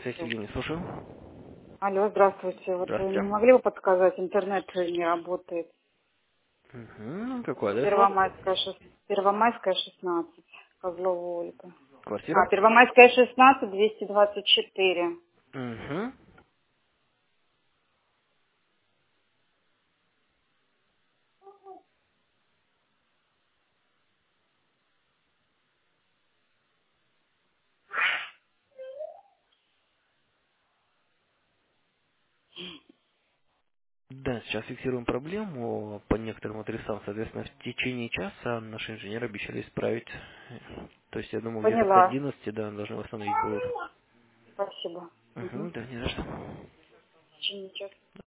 связь, Слушай. Евгений, слушаю. Алло, здравствуйте. Вот вы не Здравствуйте. могли бы подсказать, интернет не работает. Какой адрес у вас? Первомайская 16, Козлова улица. Квартира? Первомайская 16, 224. Угу. Да, сейчас фиксируем проблему по некоторым адресам. Соответственно, в течение часа наши инженеры обещали исправить. То есть, я думаю, где-то к Поняла. 11, да, должны восстановить будут. Спасибо. Угу. Да, не за что. В течение часа.